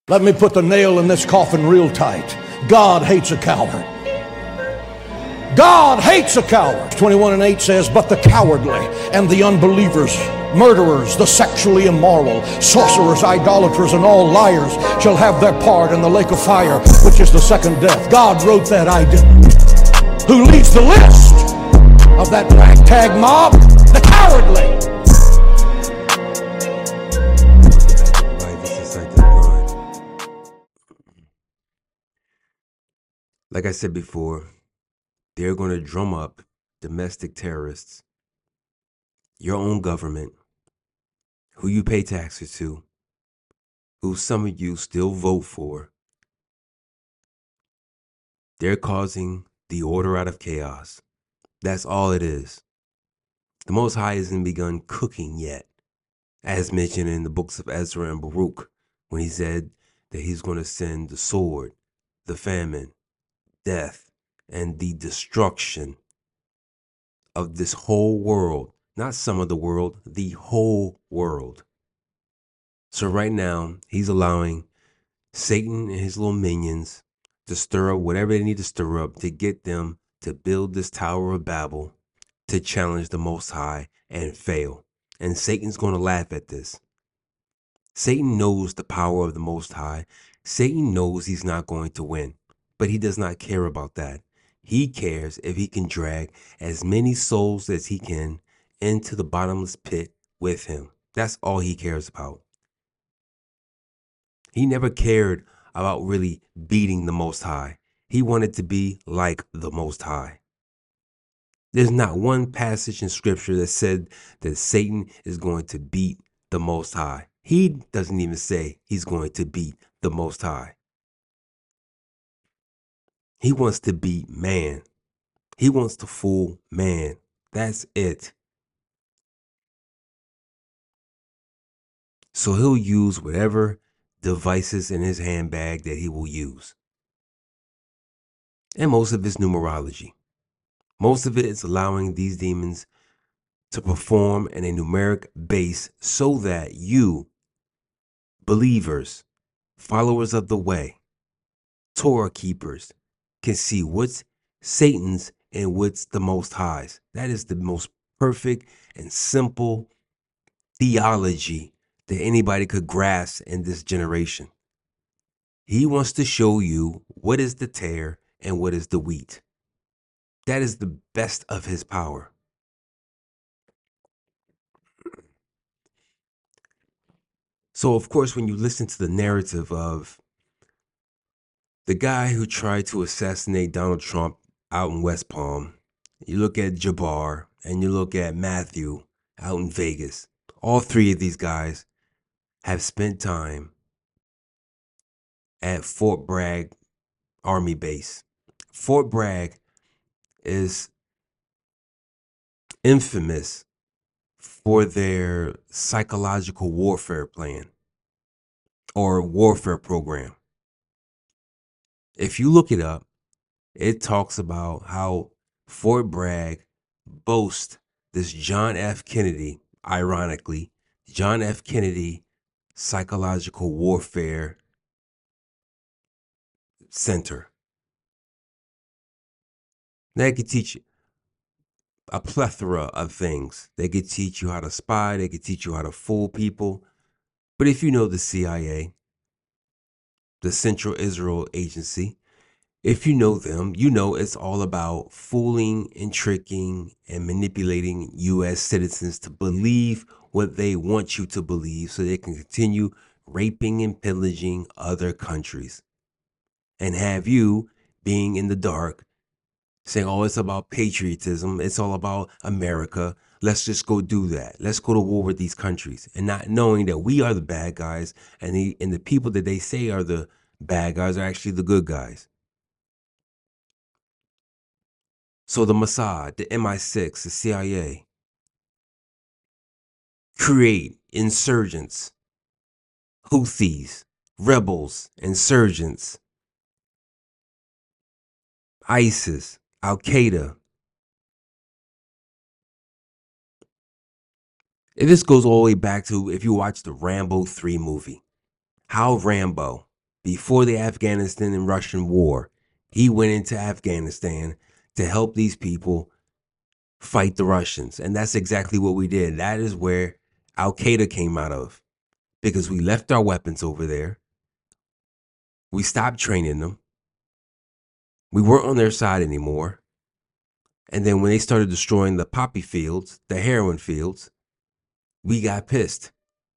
Let me put the nail in this coffin real tight. God hates a coward. God hates a coward. 21:8 says, but the cowardly and the unbelievers, murderers, the sexually immoral, sorcerers, idolaters, and all liars shall have their part in the lake of fire, which is the second death. God wrote that, I didn't. Who leads the list of that ragtag mob? The cowardly. Like I said before, they're going to drum up domestic terrorists, your own government, who you pay taxes to, who some of you still vote for. They're causing the order out of chaos. That's all it is. The Most High hasn't begun cooking yet, as mentioned in the books of Ezra and Baruch, when he said that he's going to send the sword, the famine, death, and the destruction of this whole world. Not some of the world, the whole world. So right now, he's allowing Satan and his little minions to stir up whatever they need to stir up to get them to build this Tower of Babel to challenge the Most High and fail. And Satan's going to laugh at this. Satan knows the power of the Most High. Satan knows he's not going to win, but he does not care about that. He cares if he can drag as many souls as he can into the bottomless pit with him. That's all he cares about. He never cared about really beating the Most High. He wanted to be like the Most High. There's not one passage in Scripture that said that Satan is going to beat the Most High. He doesn't even say he's going to beat the Most High. He wants to beat man. He wants to fool man. That's it. So he'll use whatever devices in his handbag that he will use. And most of it's numerology. Most of it is allowing these demons to perform in a numeric base so that you, believers, followers of the way, Torah keepers, can see what's Satan's and what's the Most High's. That is the most perfect and simple theology that anybody could grasp in this generation. He wants to show you what is the tare and what is the wheat. That is the best of his power. So, of course, when you listen to the narrative of the guy who tried to assassinate Donald Trump out in West Palm, you look at Jabbar and you look at Matthew out in Vegas. All three of these guys have spent time at Fort Bragg Army Base. Fort Bragg is infamous for their psychological warfare plan or warfare program. If you look it up, it talks about how Fort Bragg boasts this John F. Kennedy, ironically, John F. Kennedy Psychological Warfare Center. They could teach you a plethora of things. They could teach you how to spy. They could teach you how to fool people. But if you know the CIA, the Central Israel Agency, if you know them, you know it's all about fooling and tricking and manipulating U.S. citizens to believe what they want you to believe so they can continue raping and pillaging other countries and have you being in the dark saying, oh, it's about patriotism. It's all about America. Let's just go do that. Let's go to war with these countries, and not knowing that we are the bad guys and the people that they say are the bad guys are actually the good guys. So the Mossad, the MI6, the CIA create insurgents, Houthis, rebels, insurgents, ISIS, Al-Qaeda. And this goes all the way back to if you watch the Rambo 3 movie. How Rambo before the Afghanistan and Russian war. He went into Afghanistan to help these people fight the Russians. And that's exactly what we did. That is where Al-Qaeda came out of, because we left our weapons over there. We stopped training them. We weren't on their side anymore. And then when they started destroying the poppy fields, the heroin fields, we got pissed.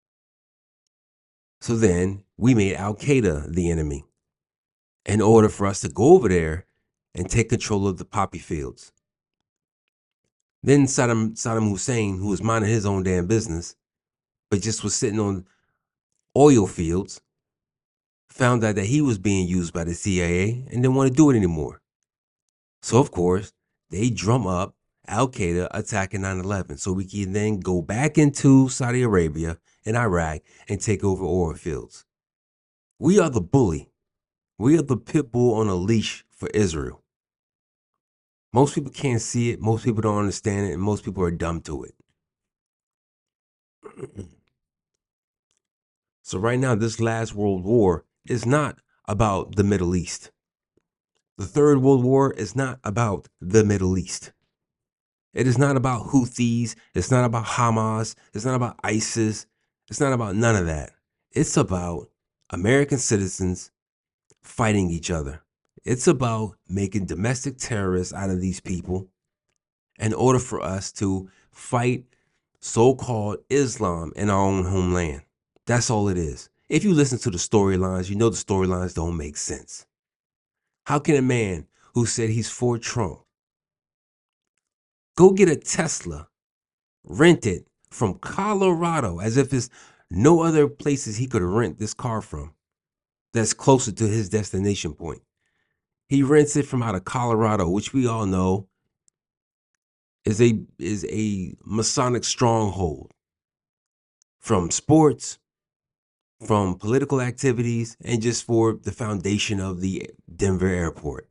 So then we made Al-Qaeda the enemy in order for us to go over there and take control of the poppy fields. Then Saddam Hussein, who was minding his own damn business, but just was sitting on oil fields, found out that he was being used by the CIA and didn't want to do it anymore. So, of course, they drum up Al-Qaeda attacking 9/11 so we can then go back into Saudi Arabia and Iraq and take over oil fields. We are the bully. We are the pit bull on a leash for Israel. Most people can't see it. Most people don't understand it. And most people are dumb to it. So right now, this last World War is not about the Middle East. The Third World War is not about the Middle East. It is not about Houthis. It's not about Hamas. It's not about ISIS. It's not about none of that. It's about American citizens fighting each other. It's about making domestic terrorists out of these people in order for us to fight so-called Islam in our own homeland. That's all it is. If you listen to the storylines, you know the storylines don't make sense. How can a man who said he's for Trump go get a Tesla, rent it from Colorado, as if there's no other places he could rent this car from that's closer to his destination point? He rents it from out of Colorado, which we all know is a Masonic stronghold, from sports, from political activities, and just for the foundation of the Denver airport.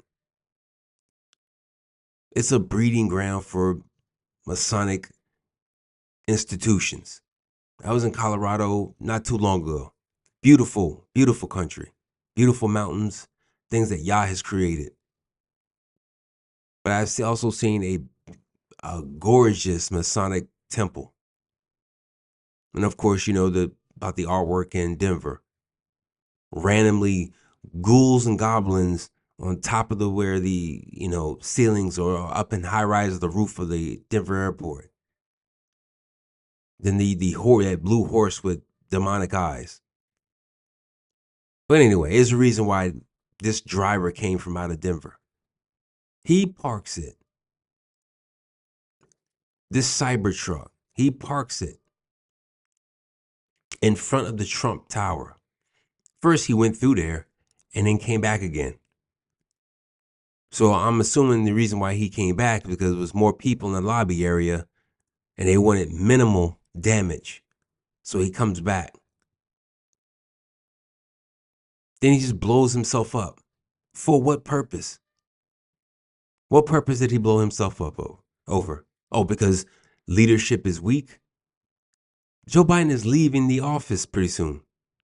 It's a breeding ground for Masonic institutions. I was in Colorado not too long ago. Beautiful, beautiful country, beautiful mountains, things that Yah has created. But I've also seen a gorgeous Masonic temple. And of course, you know about the artwork in Denver. Randomly, ghouls and goblins on top of where the ceilings or up in high rise of the roof of the Denver airport. Then that blue horse with demonic eyes. But anyway, there's a reason why this driver came from out of Denver. He parks it. This Cybertruck, he parks it in front of the Trump Tower. First, he went through there and then came back again. So I'm assuming the reason why he came back is because there was more people in the lobby area and they wanted minimal damage. So he comes back. Then he just blows himself up. For what purpose? What purpose did he blow himself up over? Oh, because leadership is weak? Joe Biden is leaving the office pretty soon.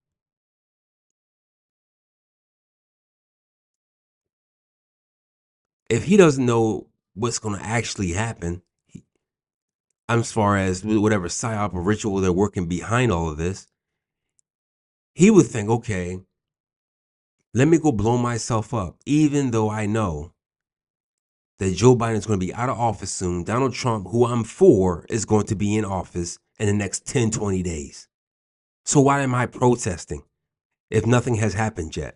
If he doesn't know what's going to actually happen, as far as whatever psyop or ritual they're working behind all of this, he would think, okay, let me go blow myself up, even though I know that Joe Biden is going to be out of office soon. Donald Trump, who I'm for, is going to be in office in the next 10, 20 days. So why am I protesting if nothing has happened yet?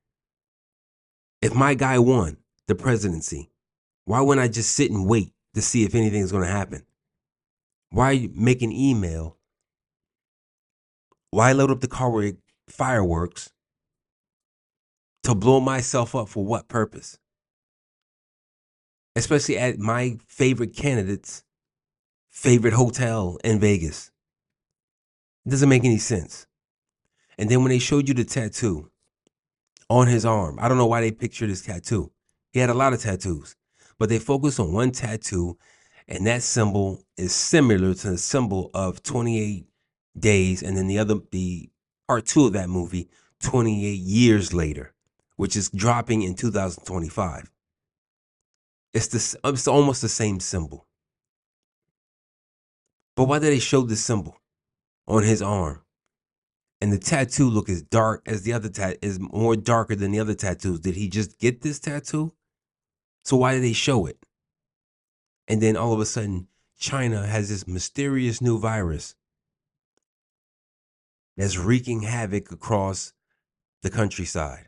If my guy won the presidency, why wouldn't I just sit and wait to see if anything is going to happen? Why make an email? Why load up the car with fireworks to blow myself up for what purpose? Especially at my favorite candidate's favorite hotel in Vegas. It doesn't make any sense. And then when they showed you the tattoo on his arm, I don't know why they pictured his tattoo. He had a lot of tattoos, but they focused on one tattoo, and that symbol is similar to the symbol of 28 Days, and then the part 2 of that movie, 28 years later, which is dropping in 2025. It's almost the same symbol. But why did they show this symbol on his arm? And the tattoo look as dark as the other is more darker than the other tattoos. Did he just get this tattoo? So why did they show it? And then all of a sudden, China has this mysterious new virus that's wreaking havoc across the countryside.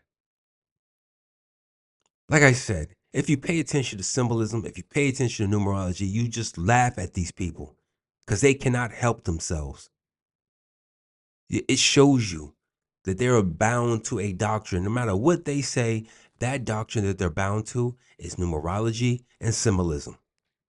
Like I said, if you pay attention to symbolism, if you pay attention to numerology, you just laugh at these people because they cannot help themselves. It shows you that they're bound to a doctrine. No matter what they say, that doctrine that they're bound to is numerology and symbolism.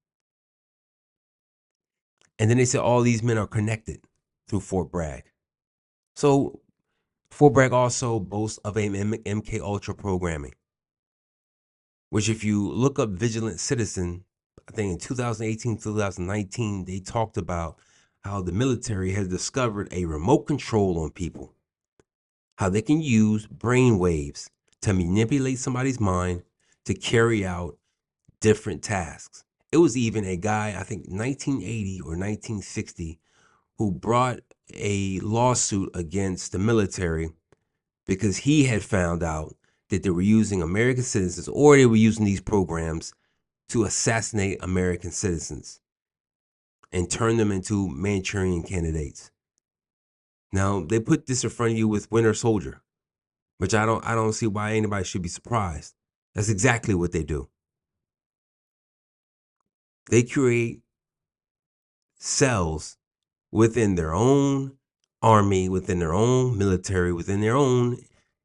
And then they say all these men are connected through Fort Bragg. So Fort Bragg also boasts of a MK Ultra programming, which if you look up Vigilant Citizen, I think in 2018, 2019, they talked about how the military has discovered a remote control on people, how they can use brain waves to manipulate somebody's mind to carry out different tasks. It was even a guy, I think 1980 or 1960, who brought a lawsuit against the military because he had found out that they were using American citizens, or they were using these programs to assassinate American citizens and turn them into Manchurian candidates. Now, they put this in front of you with Winter Soldier, which I don't see why anybody should be surprised. That's exactly what they do. They create cells within their own army, within their own military, within their own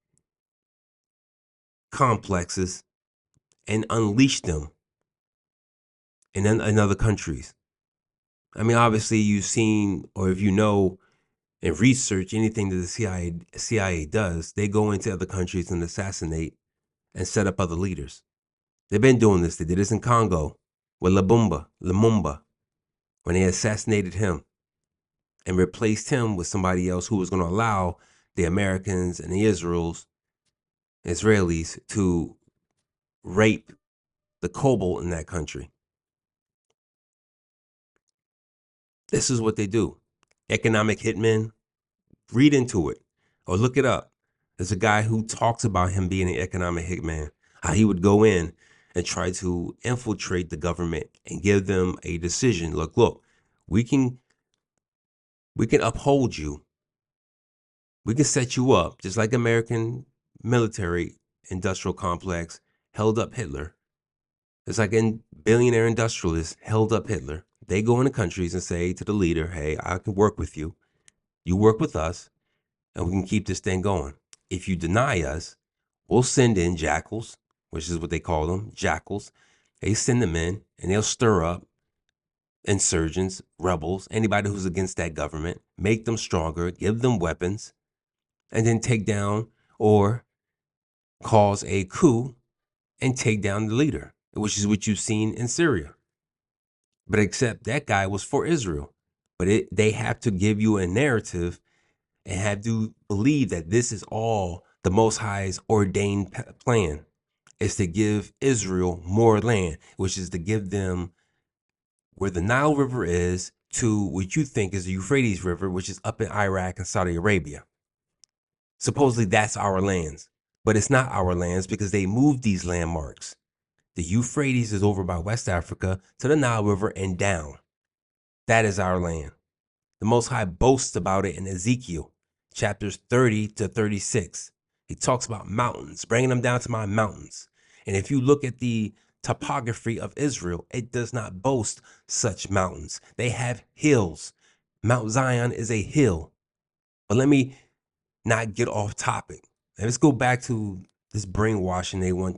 complexes, and unleash them in other countries. I mean, obviously, you've seen, or if you know and research anything that the CIA does, they go into other countries and assassinate and set up other leaders. They've been doing this. They did this in Congo with Lumumba, when they assassinated him and replaced him with somebody else who was going to allow the Americans and the Israelis to rape the cobalt in that country. This is what they do. Economic hitmen, read into it or look it up. There's a guy who talks about him being an economic hitman, how he would go in and try to infiltrate the government and give them a decision. Look, we can uphold you. We can set you up just like American military industrial complex held up Hitler. It's like in billionaire industrialists held up Hitler. They go into countries and say to the leader, hey, I can work with you. You work with us, and we can keep this thing going. If you deny us, we'll send in jackals, which is what they call them, jackals. They send them in, and they'll stir up insurgents, rebels, anybody who's against that government, make them stronger, give them weapons, and then take down or cause a coup and take down the leader, which is what you've seen in Syria. But except that guy was for Israel. But they have to give you a narrative and have to believe that this is all the Most High's ordained plan, is to give Israel more land, which is to give them where the Nile River is to what you think is the Euphrates River, which is up in Iraq and Saudi Arabia. Supposedly that's our lands, but it's not our lands because they moved these landmarks. The Euphrates is over by West Africa to the Nile River and down. That is our land. The Most High boasts about it in Ezekiel, chapters 30 to 36. He talks about mountains, bringing them down to my mountains. And if you look at the topography of Israel, it does not boast such mountains. They have hills. Mount Zion is a hill. But let me not get off topic. Let's go back to this brainwashing they want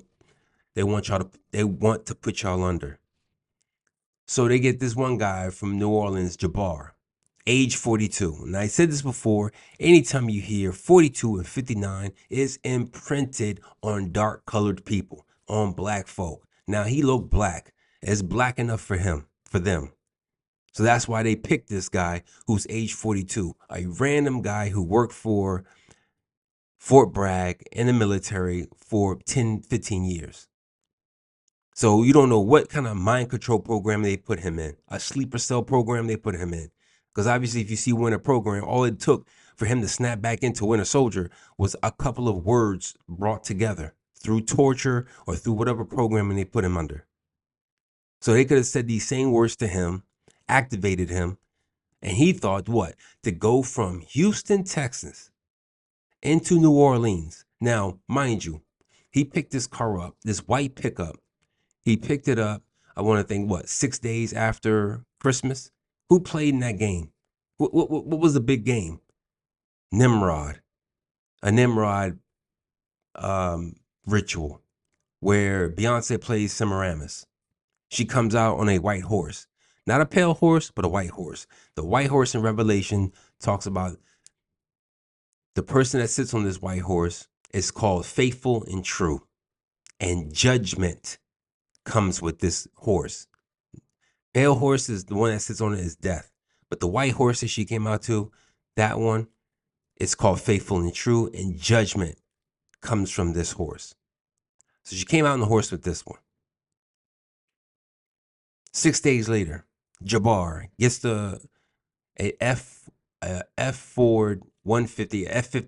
to put y'all under. So they get this one guy from New Orleans, Jabbar, age 42. And I said this before, anytime you hear 42 and 59 is imprinted on dark colored people, on black folk. Now he looked black. It's black enough for them. So that's why they picked this guy who's age 42, a random guy who worked for Fort Bragg in the military for 10, 15 years. So you don't know what kind of mind control program they put him in, a sleeper cell program they put him in. Because obviously, if you see Winter Program, all it took for him to snap back into Winter Soldier was a couple of words brought together through torture or through whatever programming they put him under. So they could have said these same words to him, activated him, and he thought what? To go from Houston, Texas into New Orleans. Now, mind you, he picked this car up, this white pickup. He picked it up, I want to think, 6 days after Christmas? Who played in that game? What was the big game? Nimrod. A Nimrod ritual where Beyonce plays Semiramis. She comes out on a white horse. Not a pale horse, but a white horse. The white horse in Revelation talks about the person that sits on this white horse is called faithful and true. And judgment comes with this horse. Pale horse is the one that sits on it is death. But the white horse that she came out to, that one, it's called faithful and true. And judgment comes from this horse. So she came out on the horse with this one. 6 days later, Jabbar gets a F Ford 150,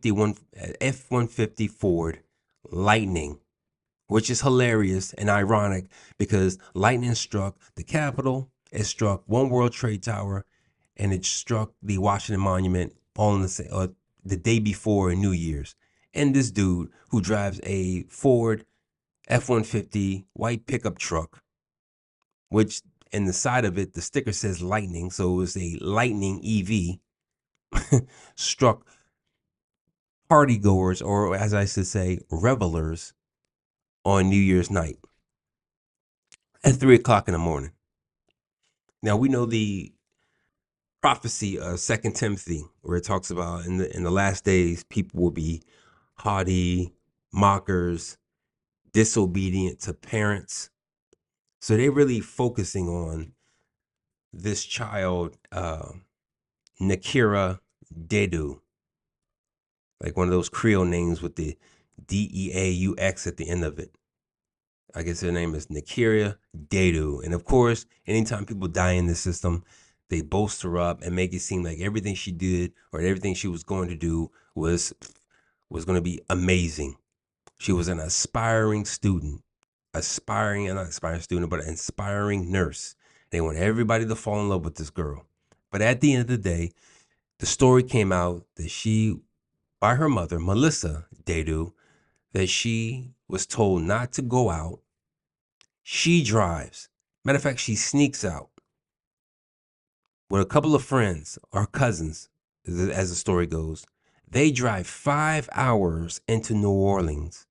F-150 Ford Lightning, which is hilarious and ironic because lightning struck the Capitol, it struck One World Trade Tower, and it struck the Washington Monument all in the day before New Year's. And this dude who drives a Ford F-150 white pickup truck, which in the side of it, the sticker says Lightning, so it was a Lightning EV, struck partygoers, or as I should say, revelers, on New Year's night at 3 o'clock in the morning. Now we know the prophecy of 2 Timothy, where it talks about in the last days, people will be haughty, mockers, disobedient to parents. So they're really focusing on this child, Nakira Dedu, like one of those Creole names with the Deaux at the end of it. I guess her name is Nakira Dedu. And of course, anytime people die in the system, they boast her up and make it seem like everything she did or everything she was going to do was going to be amazing. She was an aspiring student, not aspiring student, but an inspiring nurse. They want everybody to fall in love with this girl. But at the end of the day, the story came out that she, by her mother, Melissa Dedu, that she was told not to go out. She drives. Matter of fact, she sneaks out with a couple of friends or cousins, as the story goes. They drive 5 hours into New Orleans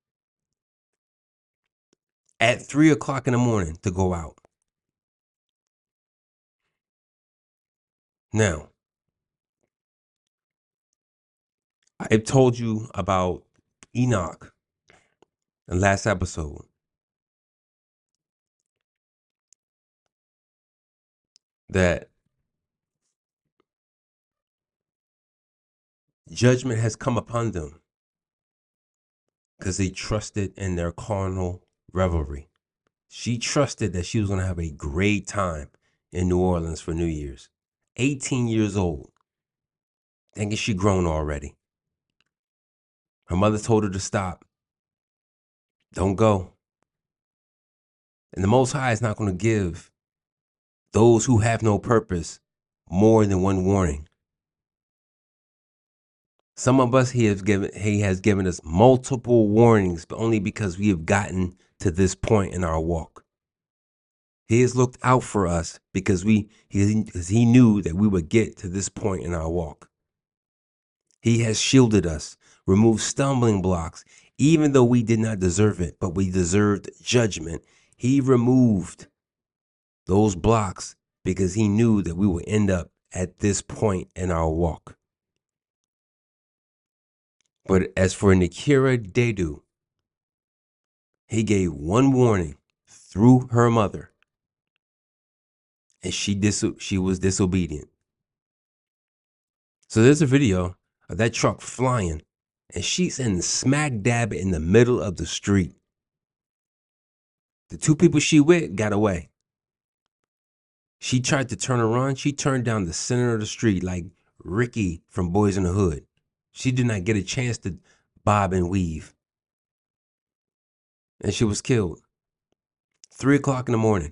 at 3 o'clock in the morning to go out. Now, I told you about Enoch in the last episode. That judgment has come upon them because they trusted in their carnal revelry. She trusted that she was going to have a great time in New Orleans for New Year's. 18 years old. Thinking she grown already. Her mother told her to stop. Don't go. And the Most High is not going to give those who have no purpose more than one warning. Some of us he has given us multiple warnings, but only because we have gotten to this point in our walk. He has looked out for us because he knew that we would get to this point in our walk. He has shielded us, removed stumbling blocks, even though we did not deserve it, but we deserved judgment. He removed those blocks because he knew that we would end up at this point in our walk. But as for Nakira Dedu, he gave one warning through her mother, and she was disobedient. So there's a video of that truck flying, and she's in smack dab in the middle of the street. The two people she with got away. She tried to turn around. She turned down the center of the street like Ricky from Boys in the Hood. She did not get a chance to bob and weave. And she was killed. 3 o'clock in the morning.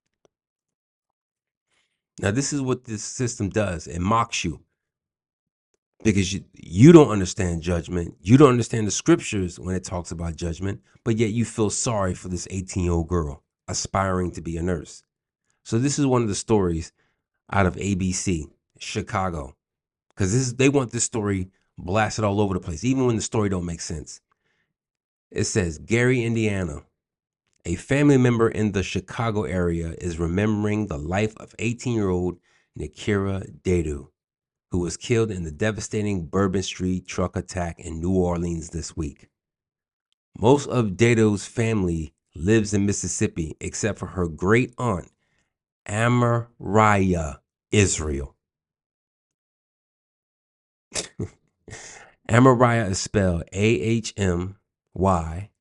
Now, this is what this system does. It mocks you. Because you don't understand judgment. You don't understand the scriptures when it talks about judgment. But yet you feel sorry for this 18-year-old girl aspiring to be a nurse. So this is one of the stories out of ABC, Chicago. Because they want this story blasted all over the place, even when the story don't make sense. It says, Gary, Indiana. A family member in the Chicago area is remembering the life of 18-year-old Nikira Dadu, who was killed in the devastating Bourbon Street truck attack in New Orleans this week. Most of Dadu's family lives in Mississippi, except for her great aunt, Amariah Israel. Amariah is spelled Ahmyryah.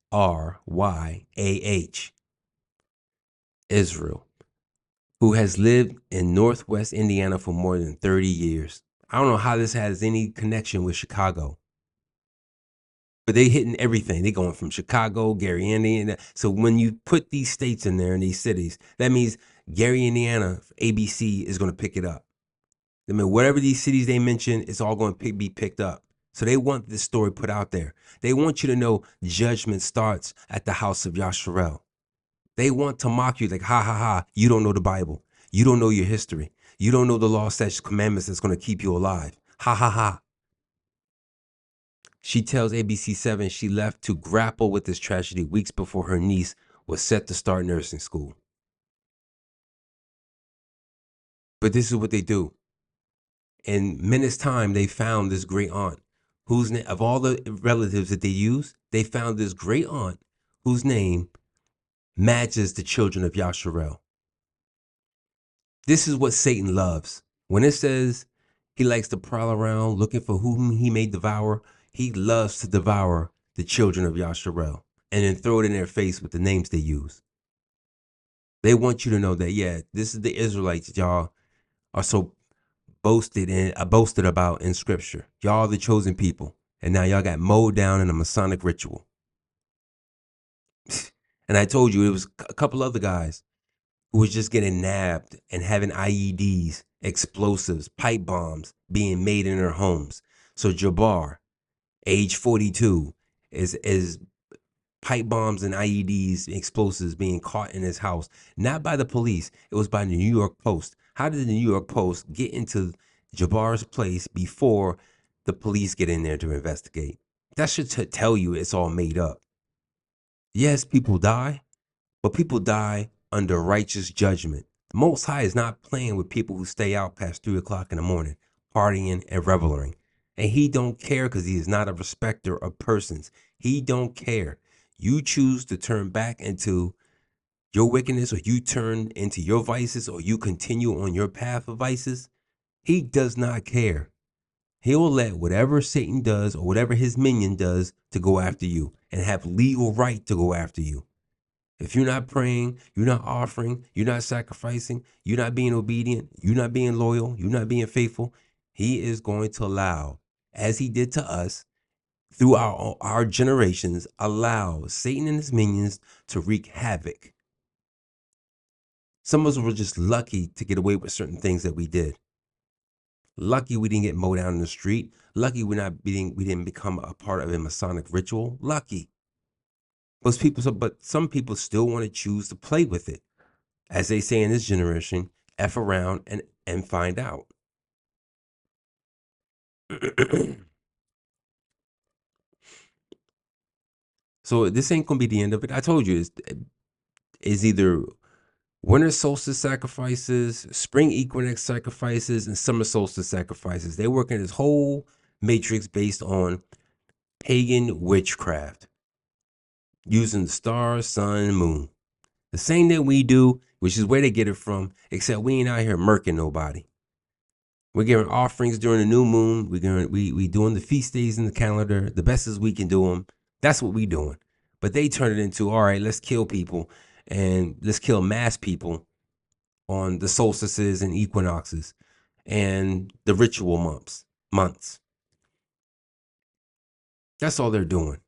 Israel, who has lived in Northwest Indiana for more than 30 years. I don't know how this has any connection with Chicago, but they hitting everything. They going from Chicago, Gary, Indiana. So when you put these states in there and these cities, that means Gary, Indiana, ABC is going to pick it up. I mean, whatever these cities they mention, it's all going to be picked up. So they want this story put out there. They want you to know judgment starts at the house of Yasharel. They want to mock you like, ha, ha, ha, you don't know the Bible. You don't know your history. You don't know the law, statutes, commandments that's going to keep you alive. Ha, ha, ha. She tells ABC7 she left to grapple with this tragedy weeks before her niece was set to start nursing school. But this is what they do. In minutes' time, they found this great aunt whose name, of all the relatives that they use, they found this great aunt whose name matches the children of Yasharel. This is what Satan loves. When it says he likes to prowl around looking for whom he may devour, he loves to devour the children of Yasharel and then throw it in their face with the names they use. They want you to know that, yeah, this is the Israelites that y'all are so boasted about in scripture. Y'all are the chosen people. And now y'all got mowed down in a Masonic ritual. And I told you it was a couple other guys who was just getting nabbed and having IEDs, explosives, pipe bombs being made in their homes. So Jabbar, age 42, is pipe bombs and IEDs, explosives being caught in his house, not by the police. It was by the New York Post. How did the New York Post get into Jabbar's place before the police get in there to investigate? That should tell you it's all made up. Yes, people die, but people die under righteous judgment. The Most High is not playing with people who stay out past 3 o'clock in the morning, partying and reveling. And he don't care because he is not a respecter of persons. He don't care. You choose to turn back into your wickedness, or you turn into your vices, or you continue on your path of vices. He does not care. He will let whatever Satan does or whatever his minion does to go after you and have legal right to go after you. If you're not praying, you're not offering, you're not sacrificing, you're not being obedient, you're not being loyal, you're not being faithful, he is going to allow, as he did to us, through our generations, allow Satan and his minions to wreak havoc. Some of us were just lucky to get away with certain things that we did. Lucky we didn't get mowed down in the street. Lucky we didn't become a part of a Masonic ritual. Lucky. But some people still want to choose to play with it. As they say in this generation, F around and find out. So this ain't going to be the end of it. I told you it's either winter solstice sacrifices, spring equinox sacrifices, and summer solstice sacrifices. They're working this whole matrix based on pagan witchcraft, using the stars, sun, and moon. The same that we do, which is where they get it from, except we ain't out here murking nobody. We're giving offerings during the new moon. We doing the feast days in the calendar the best as we can do them. That's what we doing. But they turn it into, all right, let's kill people and let's kill mass people on the solstices and equinoxes and the ritual months. That's all they're doing.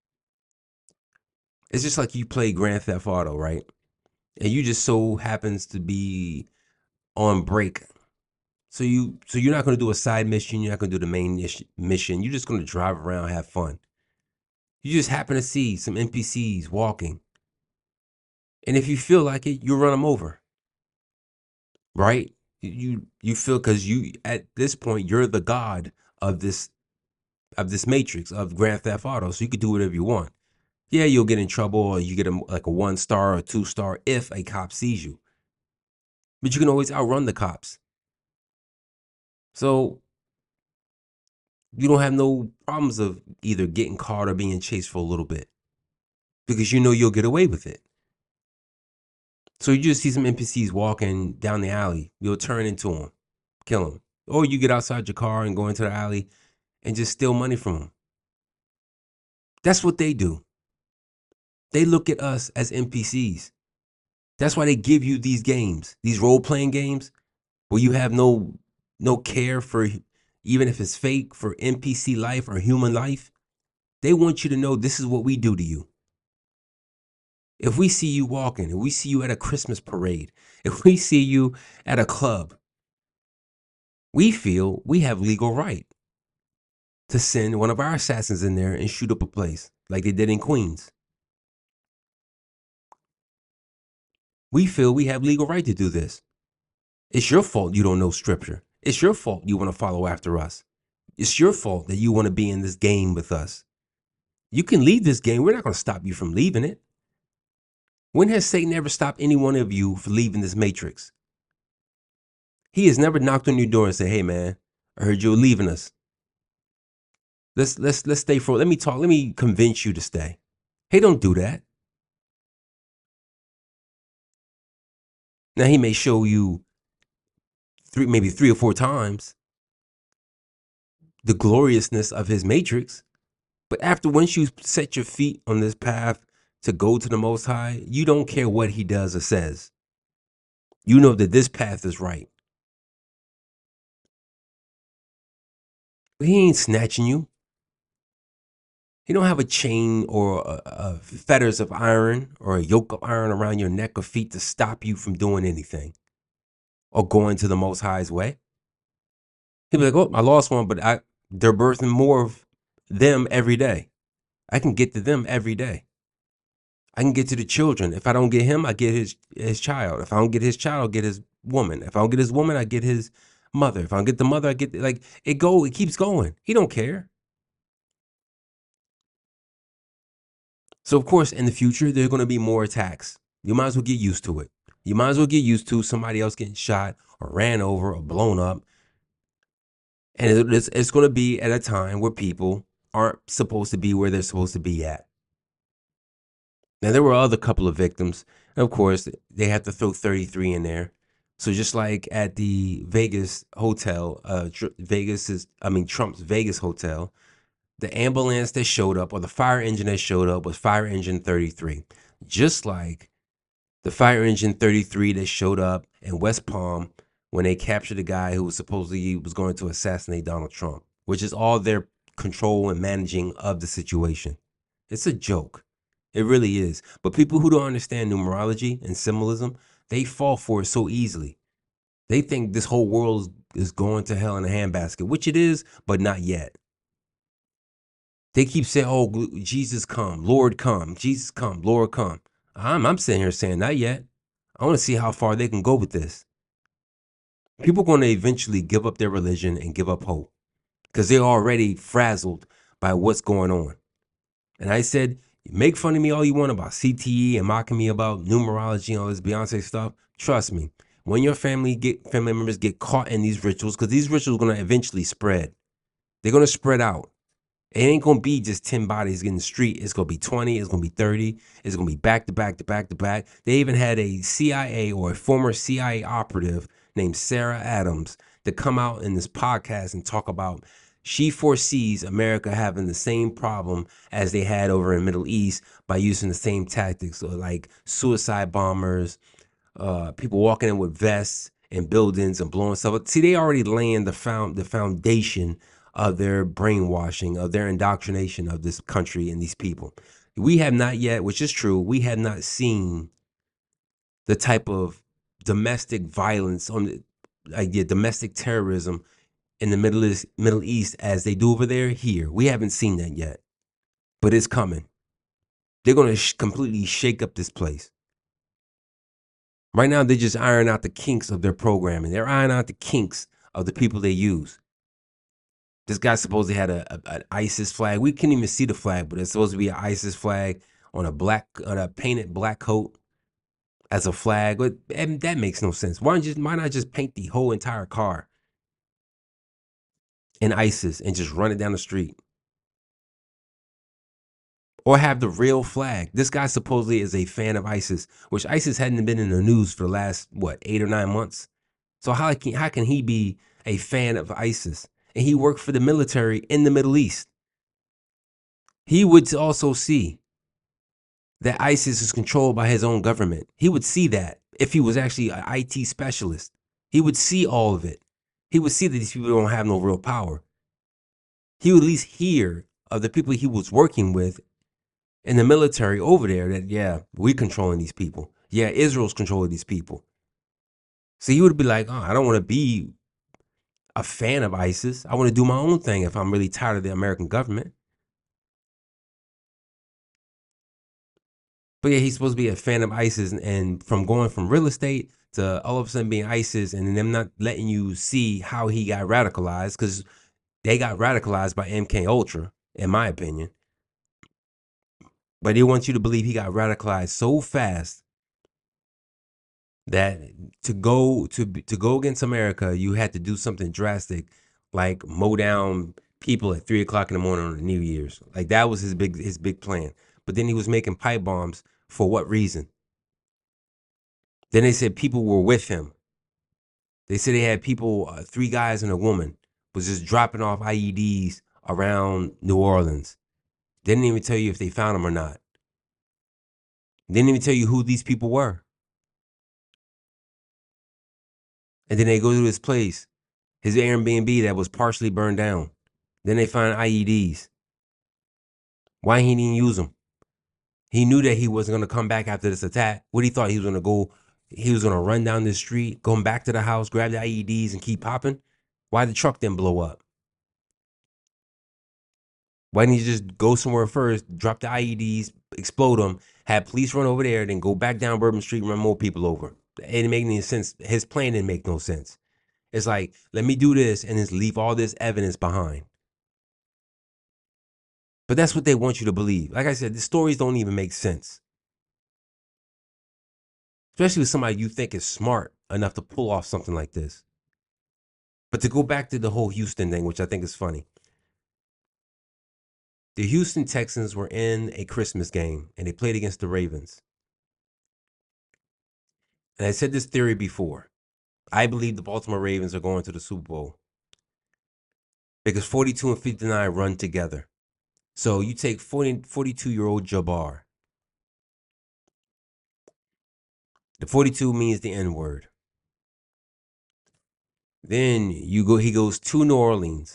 It's just like you play Grand Theft Auto, right? And you just so happens to be on break. So you're not going to do a side mission. You're not going to do the main mission. You're just going to drive around, have fun. You just happen to see some NPCs walking. And if you feel like it, you run them over. Right? You feel, because you, at this point, you're the god of this matrix of Grand Theft Auto. So you could do whatever you want. Yeah, you'll get in trouble, or you get like a 1-star or 2-star if a cop sees you. But you can always outrun the cops. So you don't have no problems of either getting caught or being chased for a little bit, because you know you'll get away with it. So you just see some NPCs walking down the alley. You'll turn into them, kill them. Or you get outside your car and go into the alley and just steal money from them. That's what they do. They look at us as NPCs. That's why they give you these games, these role-playing games, where you have no care for, even if it's fake, for NPC life or human life. They want you to know this is what we do to you. If we see you walking, if we see you at a Christmas parade, if we see you at a club, we feel we have legal right to send one of our assassins in there and shoot up a place like they did in Queens. We feel we have legal right to do this. It's your fault you don't know scripture. It's your fault you want to follow after us. It's your fault that you want to be in this game with us. You can leave this game. We're not going to stop you from leaving it. When has Satan ever stopped any one of you from leaving this matrix? He has never knocked on your door and said, "Hey man, I heard you're leaving us. Let's stay for, let me talk, let me convince you to stay." He don't do that. Now he may show you maybe 3 or 4 times the gloriousness of his matrix, but once you set your feet on this path to go to the Most High, you don't care what he does or says. You know that this path is right. But he ain't snatching you. He don't have a chain or a fetters of iron or a yoke of iron around your neck or feet to stop you from doing anything or going to the Most High's way. He'll be like, "Oh, I lost one, but they're birthing more of them every day. I can get to them every day. I can get to the children. If I don't get him, I get his child. If I don't get his child, I'll get his woman. If I don't get his woman, I get his mother. If I don't get the mother, I get," like, it keeps going. He don't care. So of course, in the future, there are going to be more attacks. You might as well get used to it. You might as well get used to somebody else getting shot or ran over or blown up. And it's going to be at a time where people aren't supposed to be where they're supposed to be at. Now, there were other couple of victims. And of course, they have to throw 33 in there. So just like at the Vegas hotel, Trump's Vegas hotel, the ambulance that showed up, or the fire engine that showed up, was fire engine 33. Just like the fire engine 33 that showed up in West Palm when they captured the guy who was supposedly was going to assassinate Donald Trump, which is all their control and managing of the situation. It's a joke. It really is. But people who don't understand numerology and symbolism, they fall for it so easily. They think this whole world is going to hell in a handbasket, which it is, but not yet. They keep saying, "Oh, Jesus come, Lord come, Jesus come, Lord come." I'm sitting here saying, not yet. I want to see how far they can go with this. People are going to eventually give up their religion and give up hope because they're already frazzled by what's going on. And I said, make fun of me all you want about CTE and mocking me about numerology and all this Beyonce stuff. Trust me, when your family members get caught in these rituals, because these rituals are going to eventually spread. They're going to spread out. It ain't going to be just 10 bodies in the street. It's going to be 20. It's going to be 30. It's going to be back to back to back to back. They even had a CIA or a former CIA operative named Sarah Adams to come out in this podcast and talk about she foresees America having the same problem as they had over in Middle East by using the same tactics, so like suicide bombers, people walking in with vests in buildings and blowing stuff up. See, they already laying the foundation of their brainwashing, of their indoctrination of this country and these people. We have not yet, which is true, we have not seen the type of domestic violence domestic terrorism in the Middle East as they do over there here. We haven't seen that yet, but it's coming. They're going to completely shake up this place. Right now, they're just ironing out the kinks of their programming. They're ironing out the kinks of the people they use. This guy supposedly had an ISIS flag. We can't even see the flag, but it's supposed to be an ISIS flag on a painted black coat as a flag. And that makes no sense. Why not just paint the whole entire car in ISIS and just run it down the street? Or have the real flag. This guy supposedly is a fan of ISIS, which ISIS hadn't been in the news for the last, 8 or 9 months. So how can he be a fan of ISIS? And he worked for the military in the Middle East. He would also see that ISIS is controlled by his own government. He would see that if he was actually an IT specialist. He would see all of it. He would see that these people don't have no real power. He would at least hear of the people he was working with in the military over there that, yeah, we controlling these people. Yeah, Israel's controlling these people. So he would be like, I don't want to be a fan of ISIS. I want to do my own thing if I'm really tired of the American government. But yeah, he's supposed to be a fan of ISIS, and from going from real estate to all of a sudden being ISIS and them not letting you see how he got radicalized, because they got radicalized by MK Ultra, in my opinion. But they want you to believe he got radicalized so fast that to go against America, you had to do something drastic, like mow down people at 3:00 in the morning on New Year's. Like that was his big plan. But then he was making pipe bombs for what reason? Then they said people were with him. They said they had people, 3 guys and a woman, was just dropping off IEDs around New Orleans. They didn't even tell you if they found them or not. They didn't even tell you who these people were. And then they go to his place, his Airbnb that was partially burned down. Then they find IEDs. Why he didn't use them? He knew that he wasn't going to come back after this attack. What he thought he was going to go, he was going to run down the street, going back to the house, grab the IEDs and keep popping. Why the truck didn't blow up? Why didn't he just go somewhere first, drop the IEDs, explode them, have police run over there, then go back down Bourbon Street and run more people over? It didn't make any sense. His plan didn't make no sense. It's like, let me do this and just leave all this evidence behind. But that's what they want you to believe. Like I said, the stories don't even make sense. Especially with somebody you think is smart enough to pull off something like this. But to go back to the whole Houston thing, which I think is funny. The Houston Texans were in a Christmas game and they played against the Ravens. And I said this theory before. I believe the Baltimore Ravens are going to the Super Bowl because 42 and 59 run together. So you take 42-year-old Jabbar. The 42 means the N-word. Then he goes to New Orleans,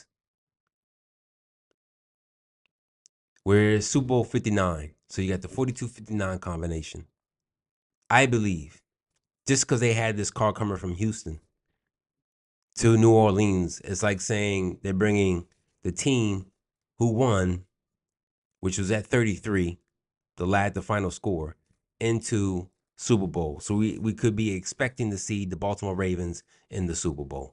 where it's Super Bowl 59. So you got the 42-59 combination. I believe just because they had this car coming from Houston to New Orleans, it's like saying they're bringing the team who won, which was at 33, the final score, into Super Bowl. So we could be expecting to see the Baltimore Ravens in the Super Bowl.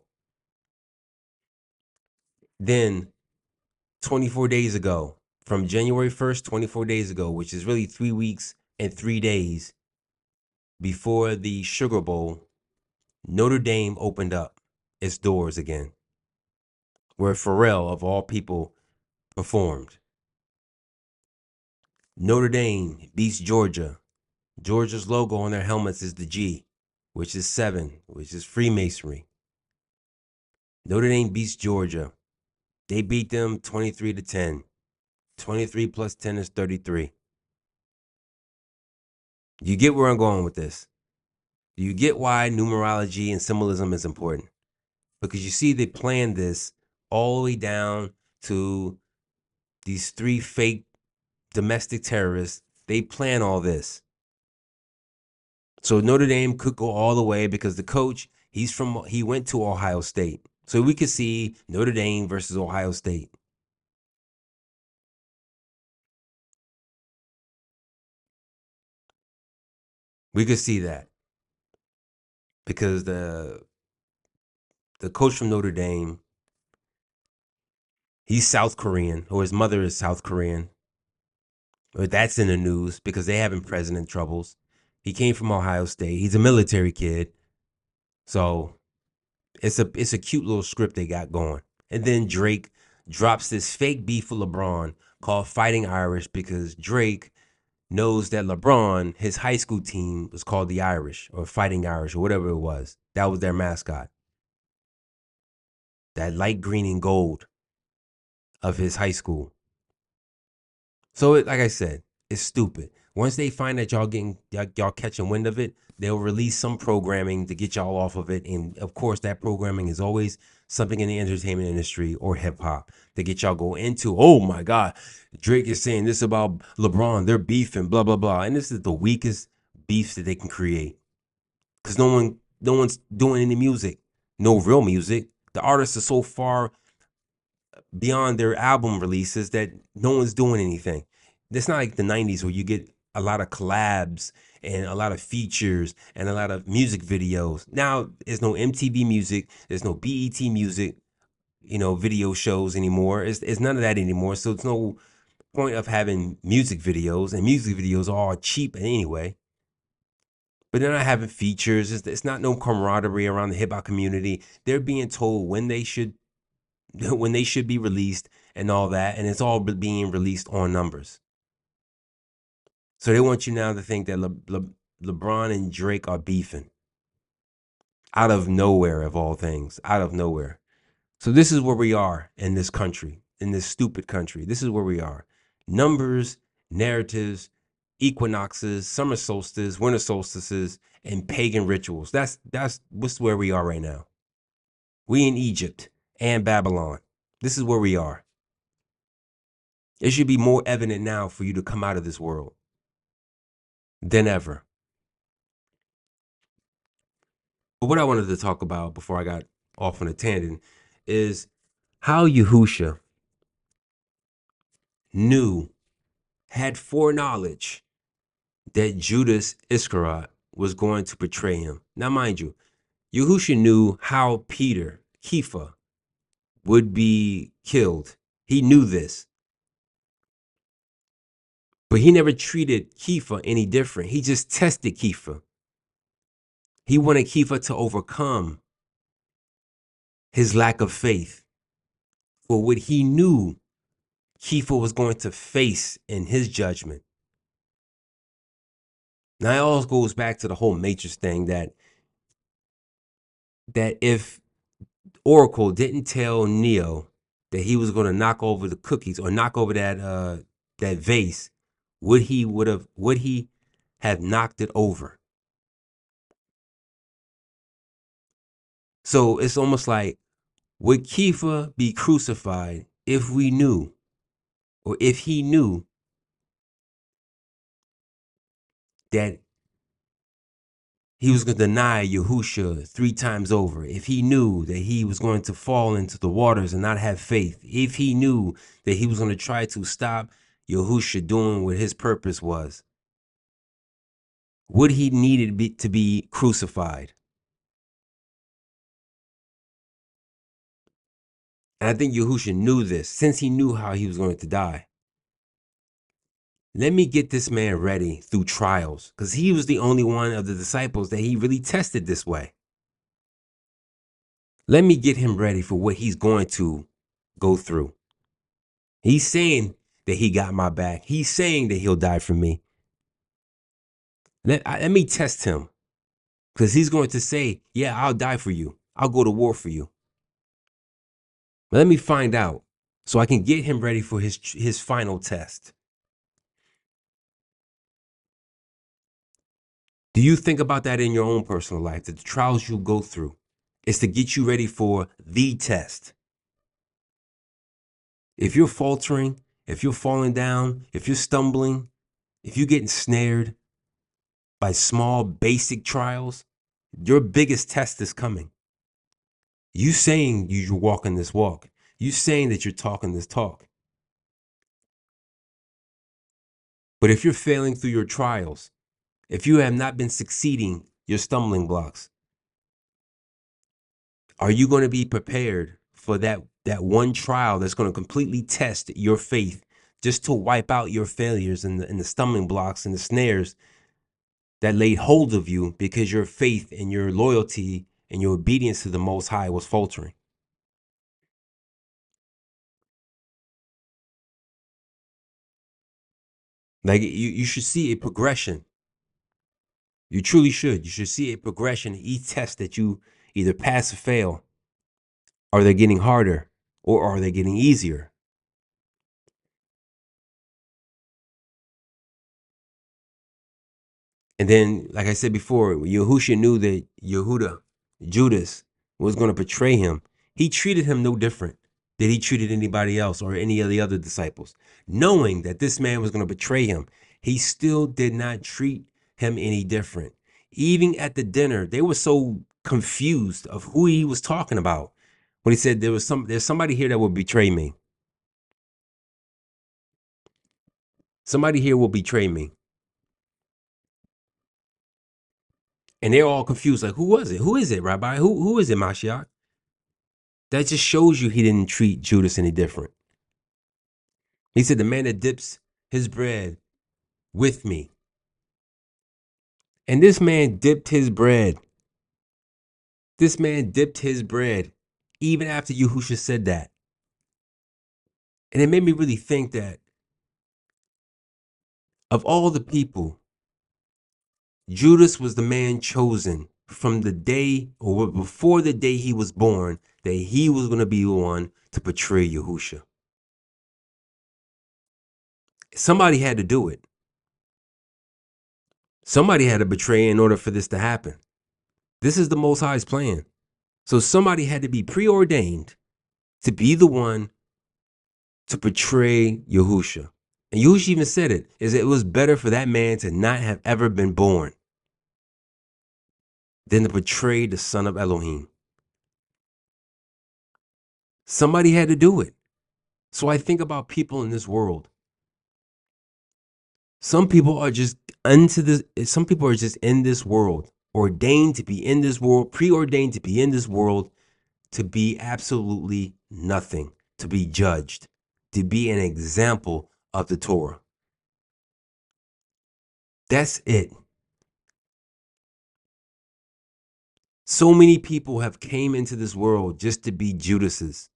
Then 24 days ago, from January 1st, 24 days ago, which is really 3 weeks and 3 days before the Sugar Bowl, Notre Dame opened up its doors again, where Pharrell, of all people, performed. Notre Dame beats Georgia. Georgia's logo on their helmets is the G, which is 7, which is Freemasonry. Notre Dame beats Georgia. They beat them 23-10. 23 plus 10 is 33. You get where I'm going with this. You get why numerology and symbolism is important. Because you see, they planned this all the way down to these 3 fake domestic terrorists. They plan all this. So Notre Dame could go all the way because the coach, he went to Ohio State. So we could see Notre Dame versus Ohio State. We could see that. Because the coach from Notre Dame, he's South Korean, or his mother is South Korean. Or that's in the news because they having president troubles. He came from Ohio State. He's a military kid. So it's a cute little script they got going. And then Drake drops this fake beef for LeBron called Fighting Irish because Drake knows that LeBron, his high school team, was called the Irish or Fighting Irish or whatever it was. That was their mascot. That light green and gold of his high school. So like I said, it's stupid. Once they find that y'all catching wind of it, they'll release some programming to get y'all off of it. And of course, that programming is always something in the entertainment industry or hip hop to get y'all go into. Oh my God, Drake is saying this about LeBron. They're beefing, blah blah blah. And this is the weakest beef that they can create because no one's doing any music, no real music. The artists are so far beyond their album releases that no one's doing anything. It's not like the 90s where you get a lot of collabs and a lot of features and a lot of music videos. Now there's no MTV music, there's no BET music, video shows anymore. It's none of that anymore. So it's no point of having music videos, and music videos are all cheap anyway. But they're not having features. It's not no camaraderie around the hip hop community. They're being told when they should be released and all that, and it's all being released on numbers. So they want you now to think that LeBron and Drake are beefing out of nowhere, of all things, out of nowhere. So this is where we are in this country, in this stupid country. This is where we are. Numbers, narratives, equinoxes, summer solstices, winter solstices, and pagan rituals. That's what's where we are right now. We in Egypt and Babylon. This is where we are. It should be more evident now for you to come out of this world than ever. But what I wanted to talk about before I got off on a tangent is how Yahusha had foreknowledge that Judas Iscariot was going to betray him. Now, mind you, Yahusha knew how Peter, Kepha, would be killed. He knew this. But he never treated Kepha any different. He just tested Kepha. He wanted Kepha to overcome his lack of faith for what he knew Kepha was going to face in his judgment. Now, it all goes back to the whole Matrix thing that if Oracle didn't tell Neo that he was going to knock over the cookies or knock over that vase, would he have knocked it over? So it's almost like, would Kepha be crucified if we knew, or if he knew that he was going to deny Yahusha 3 times over, if he knew that he was going to fall into the waters and not have faith, if he knew that he was going to try to stop Yahusha doing what his purpose was, would he need to be crucified? And I think Yahusha knew this, since he knew how he was going to die. Let me get this man ready through trials, because he was the only one of the disciples that he really tested this way. Let me get him ready for what he's going to go through. He's saying that he got my back. He's saying that he'll die for me. Let me test him, because he's going to say, yeah, I'll die for you. I'll go to war for you. Let me find out so I can get him ready for his final test. Do you think about that in your own personal life? That the trials you go through is to get you ready for the test. If you're faltering, if you're falling down, if you're stumbling, if you're getting snared by small basic trials, your biggest test is coming. You saying you're walking this walk. You saying that you're talking this talk. But if you're failing through your trials, if you have not been succeeding your stumbling blocks, are you going to be prepared for that one trial that's going to completely test your faith, just to wipe out your failures and the stumbling blocks and the snares that laid hold of you because your faith and your loyalty and your obedience to the Most High was faltering? Like you should see a progression. You truly should. You should see a progression. Each test that you either pass or fail, are they getting harder or are they getting easier? And then, like I said before, Yahushua knew that Judas, was going to betray him. He treated him no different than he treated anybody else or any of the other disciples. Knowing that this man was going to betray him, he still did not treat him any different. Even at the dinner, they were so confused of who he was talking about when he said there's somebody here that will betray me. Somebody here will betray me. And they're all confused, like, who was it? Who is it, Rabbi? Who is it, Mashiach? That just shows you he didn't treat Judas any different. He said, the man that dips his bread with me. And this man dipped his bread. This man dipped his bread even after Yahushua said that. And it made me really think that of all the people, Judas was the man chosen from the day or before the day he was born, that he was going to be the one to betray Yahushua. Somebody had to do it. Somebody had to betray in order for this to happen. This is the Most High's plan. So somebody had to be preordained to be the one to betray Yahushua. And Yahushua even said it was better for that man to not have ever been born than to betray the son of Elohim. Somebody had to do it. So I think about people in this world. Some people are just some people are just in this world, ordained to be in this world, preordained to be in this world, to be absolutely nothing, to be judged, to be an example of the Torah. That's it. So many people have came into this world just to be Judases.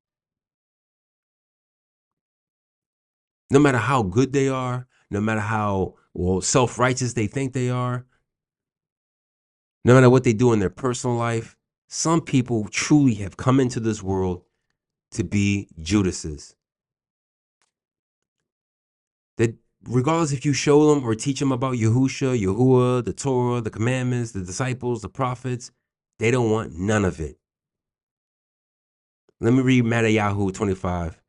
No matter how good they are, no matter how self-righteous they think they are, no matter what they do in their personal life, some people truly have come into this world to be Judases. That regardless if you show them or teach them about Yahushua, Yahuwah, the Torah, the commandments, the disciples, the prophets, they don't want none of it. Let me read Matthew 25,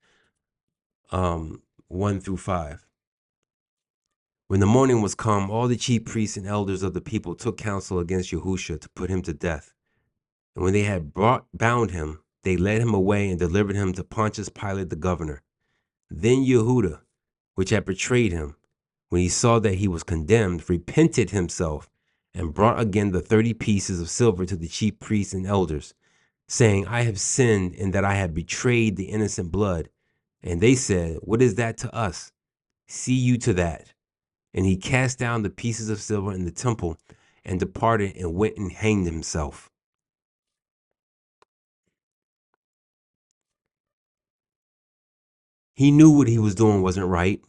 1 through 5. When the morning was come, all the chief priests and elders of the people took counsel against Yahushua to put him to death. And when they had bound him, they led him away and delivered him to Pontius Pilate the governor. Then Yehuda, which had betrayed him, when he saw that he was condemned, repented himself and brought again the 30 pieces of silver to the chief priests and elders, saying, I have sinned in that I have betrayed the innocent blood. And they said, what is that to us? See you to that. And he cast down the pieces of silver in the temple and departed and went and hanged himself. He knew what he was doing wasn't right.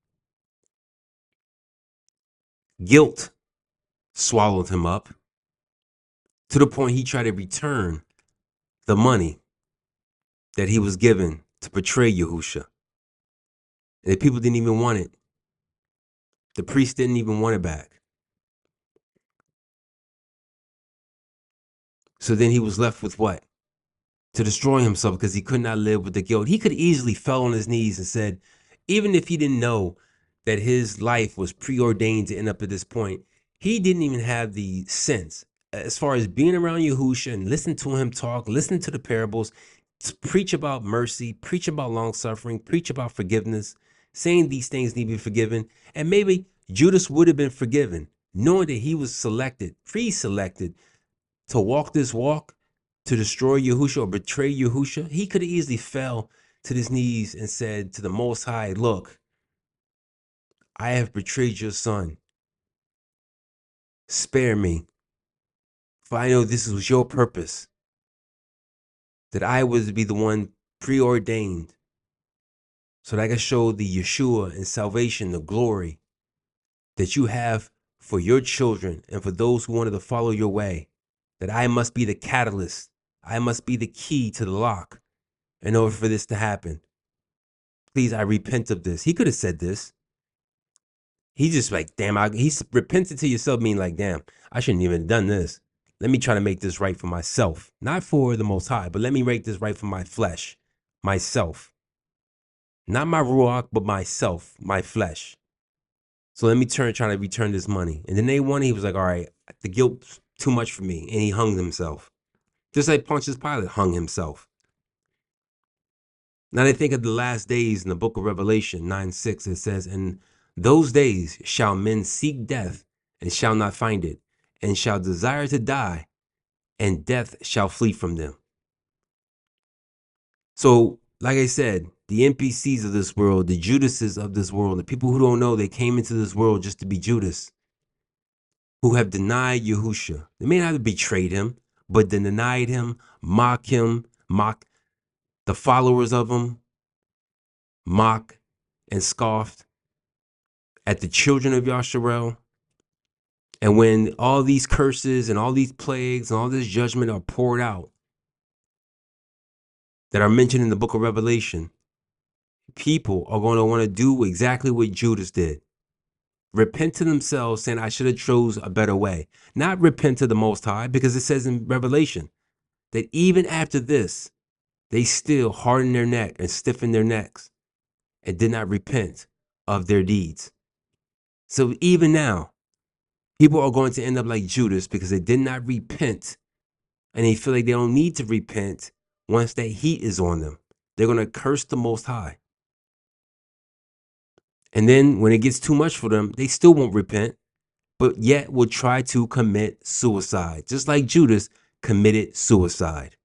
Guilt swallowed him up to the point he tried to return the money that he was given to portray Yahusha. And the people didn't even want it. The priests didn't even want it back. So then he was left with what? To destroy himself because he could not live with the guilt. He could easily fell on his knees and said, even if he didn't know that his life was preordained to end up at this point, he didn't even have the sense as far as being around Yahusha and listen to him talk, listen to the parables, preach about mercy, preach about long suffering, preach about forgiveness, saying these things need to be forgiven. And maybe Judas would have been forgiven, knowing that he was selected, pre-selected to walk this walk, to destroy Yahusha or betray Yahusha. He could have easily fell to his knees and said to the Most High, look, I have betrayed your son. Spare me. For I know this was your purpose, that I was to be the one preordained so that I can show the Yeshua and salvation, the glory that you have for your children and for those who wanted to follow your way, that I must be the catalyst. I must be the key to the lock in order for this to happen. Please, I repent of this. He could have said this. He just like, damn, he's repented to yourself, meaning like, damn, I shouldn't even have done this. Let me try to make this right for myself. Not for the Most High, but let me make this right for my flesh, myself. Not my ruach, but myself, my flesh. So let me try to return this money. And then he was like, all right, the guilt's too much for me. And he hung himself. Just like Pontius Pilate hung himself. Now they think of the last days in the book of Revelation 9:6. It says, in those days shall men seek death and shall not find it, and shall desire to die, and death shall flee from them. So, like I said, the NPCs of this world, the Judases of this world, the people who don't know they came into this world just to be Judas, who have denied Yahusha. They may not have betrayed him, but they denied him, mock the followers of him, mock and scoffed at the children of Yasharel. And when all these curses and all these plagues and all this judgment are poured out that are mentioned in the book of Revelation, people are going to want to do exactly what Judas did. Repent to themselves, saying, I should have chose a better way. Not repent to the Most High, because it says in Revelation that even after this, they still hardened their neck and stiffened their necks and did not repent of their deeds. So even now, people are going to end up like Judas because they did not repent, and they feel like they don't need to repent once that heat is on them. They're going to curse the Most High. And then when it gets too much for them, they still won't repent, but yet will try to commit suicide, just like Judas committed suicide.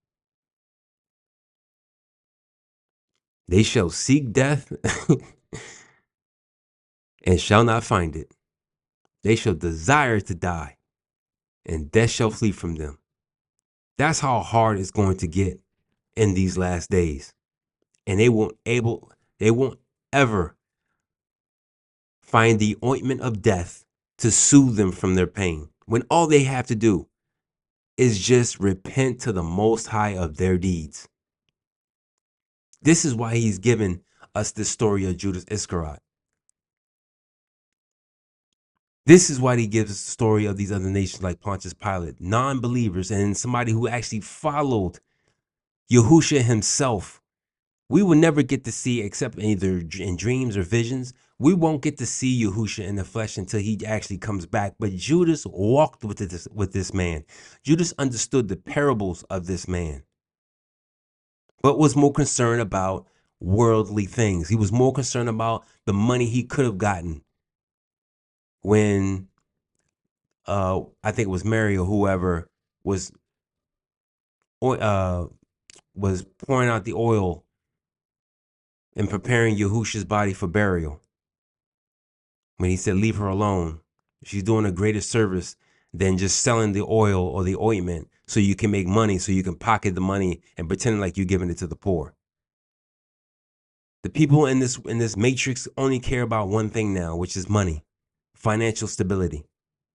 They shall seek death and shall not find it. They shall desire to die, and death shall flee from them. That's how hard it's going to get in these last days. And they won't ever find the ointment of death to soothe them from their pain, when all they have to do is just repent to the Most High of their deeds. This is why he's given us this story of Judas Iscariot. This is why he gives us the story of these other nations like Pontius Pilate, non-believers, and somebody who actually followed Yahusha himself. We will never get to see, except either in dreams or visions, we won't get to see Yahusha in the flesh until he actually comes back. But Judas walked with this man. Judas understood the parables of this man, but was more concerned about worldly things. He was more concerned about the money he could have gotten when I think it was Mary or whoever was pouring out the oil and preparing Yahusha's body for burial. When he said, leave her alone, she's doing a greater service than just selling the oil or the ointment so you can make money, so you can pocket the money and pretend like you're giving it to the poor. The people in this matrix only care about one thing now, which is money, financial stability.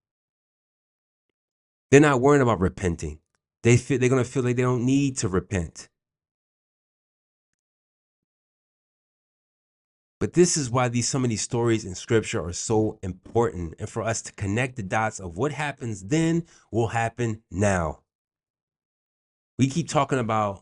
They're not worrying about repenting. They're going to feel like they don't need to repent. But this is why some of these stories in scripture are so important, and for us to connect the dots of what happens then will happen now. We keep talking about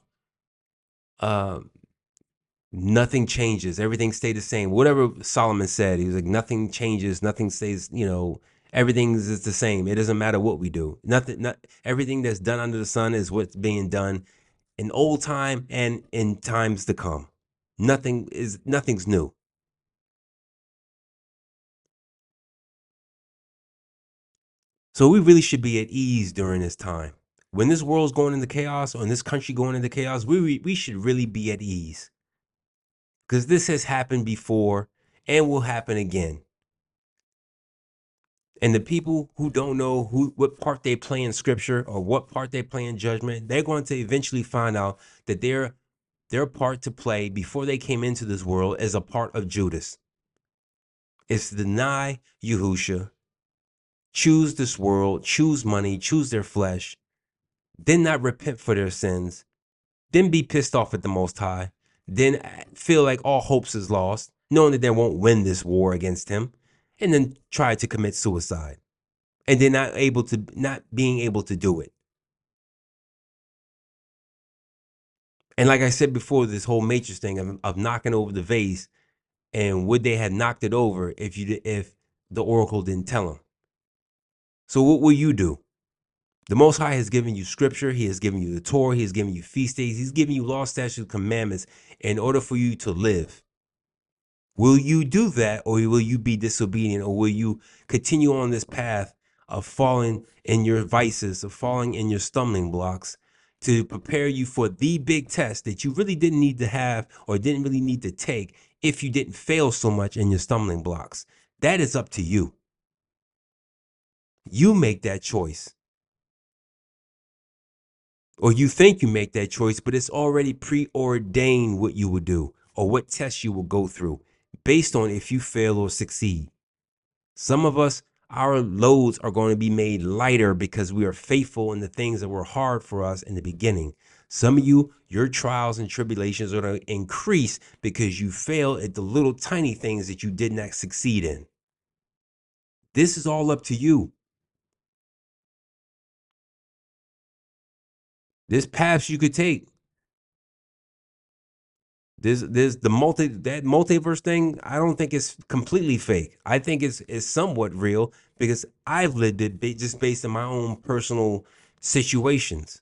nothing changes, everything stayed the same. Whatever Solomon said, he was like, nothing changes, nothing stays, everything is the same. It doesn't matter what we do. Everything that's done under the sun is what's being done in old time and in times to come. Nothing's new. So we really should be at ease during this time. When this world's going into chaos, or in this country going into chaos, we should really be at ease. Because this has happened before and will happen again. And the people who don't know what part they play in scripture or what part they play in judgment, they're going to eventually find out that their part to play before they came into this world is a part of Judas. It's to deny Yahusha, choose this world, choose money, choose their flesh, then not repent for their sins, then be pissed off at the Most High, then feel like all hopes is lost, knowing that they won't win this war against him, and then try to commit suicide. And they're not being able to do it. And like I said before, this whole Matrix thing of knocking over the vase, and would they have knocked it over if the oracle didn't tell them? So what will you do? The Most High has given you scripture. He has given you the Torah. He has given you feast days. He's given you law, statutes, commandments in order for you to live. Will you do that, or will you be disobedient, or will you continue on this path of falling in your vices, of falling in your stumbling blocks, to prepare you for the big test that you really didn't need to have or didn't really need to take if you didn't fail so much in your stumbling blocks? That is up to you. You make that choice. Or you think you make that choice, but it's already preordained what you would do or what tests you will go through based on if you fail or succeed. Some of us, our loads are going to be made lighter because we are faithful in the things that were hard for us in the beginning. Some of you, your trials and tribulations are going to increase because you fail at the little tiny things that you did not succeed in. This is all up to you. There's paths you could take. There's that multiverse thing. I don't think it's completely fake. I think it's somewhat real because I've lived it just based on my own personal situations.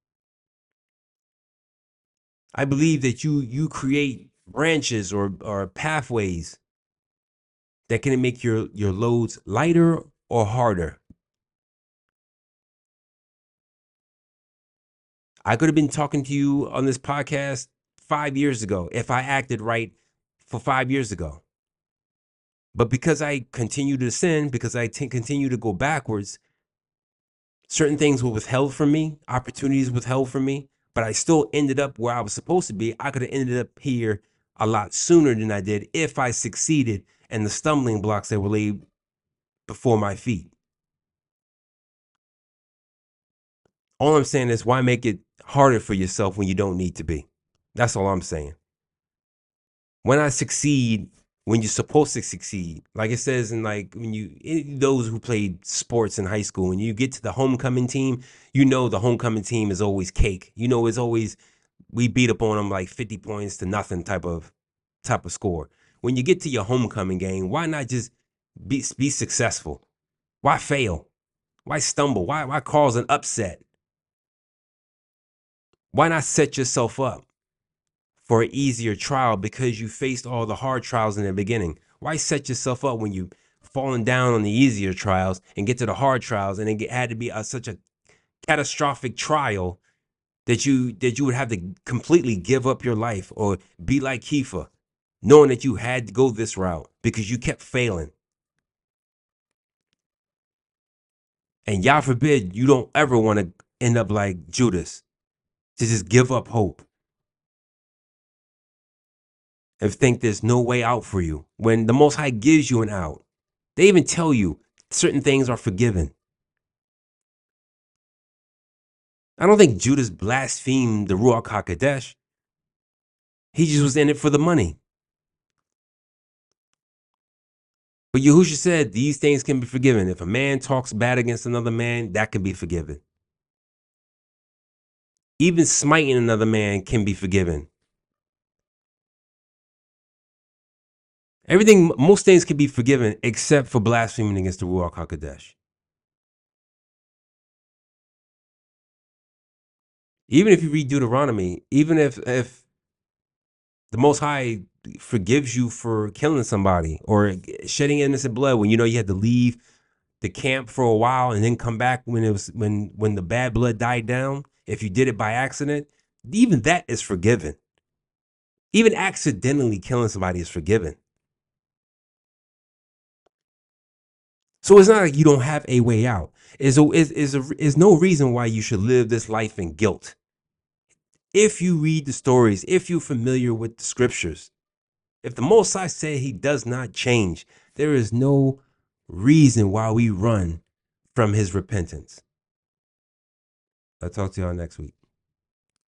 I believe that you create branches or pathways that can make your loads lighter or harder. I could have been talking to you on this podcast 5 years ago if I acted right for 5 years ago. But because I continue to sin, because I continue to go backwards, certain things were withheld from me, opportunities withheld from me, but I still ended up where I was supposed to be. I could have ended up here a lot sooner than I did if I succeeded in the stumbling blocks that were laid before my feet. All I'm saying is, why make it harder for yourself when you don't need to be? That's all I'm saying. When I succeed, when you're supposed to succeed, like it says in those who played sports in high school, when you get to the homecoming team, the homecoming team is always cake. It's always, we beat up on them like 50 points to nothing type of score. When you get to your homecoming game, why not just be successful? Why fail? Why stumble? Why cause an upset? Why not set yourself up for an easier trial because you faced all the hard trials in the beginning? Why set yourself up when you falling down on the easier trials and get to the hard trials and it had to be such a catastrophic trial that you would have to completely give up your life or be like Kiefer, knowing that you had to go this route because you kept failing? And God forbid you don't ever want to end up like Judas, to just give up hope and think there's no way out for you when the Most High gives you an out. They even tell you certain things are forgiven. I don't think Judas blasphemed the Ruach HaKodesh. He just was in it for the money. But Yahusha said these things can be forgiven. If a man talks bad against another man, that can be forgiven. Even smiting another man can be forgiven. Most things can be forgiven except for blaspheming against the Ruach HaKodesh. Even if you read Deuteronomy, even if the Most High forgives you for killing somebody or shedding innocent blood when you know you had to leave the camp for a while and then come back when when the bad blood died down, if you did it by accident, even that is forgiven. Even accidentally killing somebody is forgiven. So it's not like you don't have a way out. Is no reason why you should live this life in guilt. If you read the stories, if you're familiar with the scriptures, if the Most High said he does not change, there is no reason why we run from his repentance. I'll talk to y'all next week.